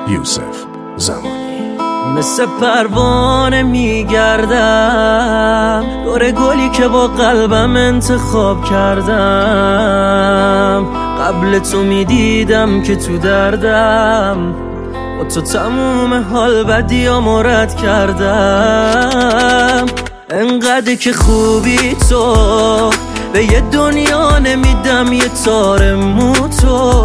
یوسف زمانی. مثل پروانه میگردم دور گلی که با قلبم انتخاب کردم. قبل تو میدیدم که تو دردم، با تو تموم حال بدیامو رد کردم. انقدر که خوبی تو، به یه دنیا نمیدم یه تار مو تو.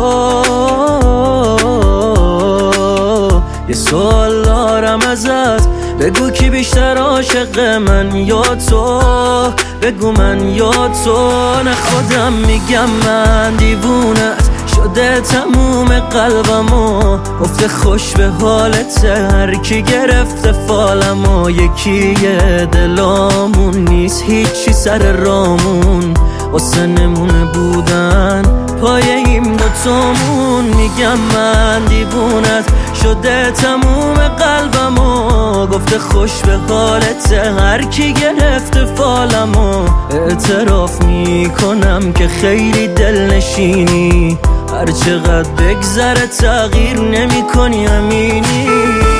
یه سوال دارم ازت، بگو کی بیشتر عاشق من یا تو؟ بگو من یا تو؟ نه خودم میگم من دیوونت شده تموم قلبمو، گفته خوش به حالت هر کی گرفته فالمو. یکیه دلامون نیست هیچی سر رامون، واسه نمونه بودن پای این دوتامون. میگم من دیوونت شده تموم قلبمو، گفته خوش به حالت هر کی گرفته فالمو. اعتراف میکنم که خیلی دلنشینی، هر چقدر بگذره تغییر نمی کنی همینی.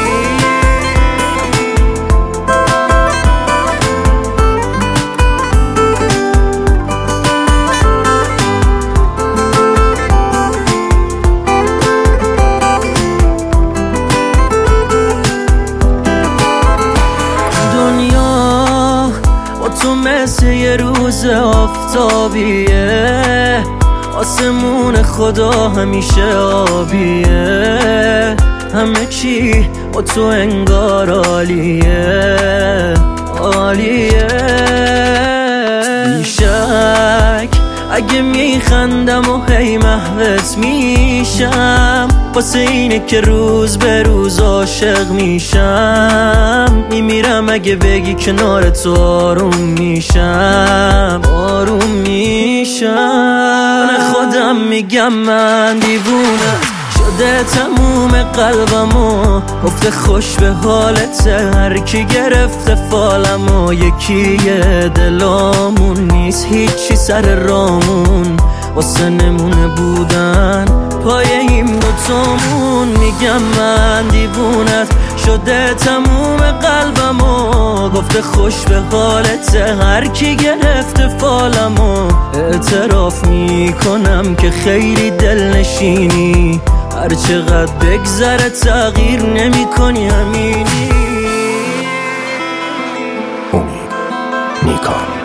دنیا با تو مثل یه روز آفتابیه، آسمون خدا همیشه آبیه. همه چی با تو انگار عالیه عالیه. بیشک اگه میخندم و هی محوت میشم، واسه اینه که روز به روز عاشق میشم. میمیرم اگه بگی کنار تو آروم میشم آروم میشم. نه خودم میگم من دیوونه شده تموم قلبمو، گفته خوش به حالت هر کی گرفته فالمو. یکیه دلامون نیست هیچی سر رامون، واسه نمونه بودن پای این دوتامون. میگم من دیوونت شده تموم قلبمو، گفته خوش به حالت هر کی گرفته فالمو. اعتراف میکنم که خیلی دلنشینی، هر چقدر بگذره تغییر نمی کنی همینی. امید نیکان.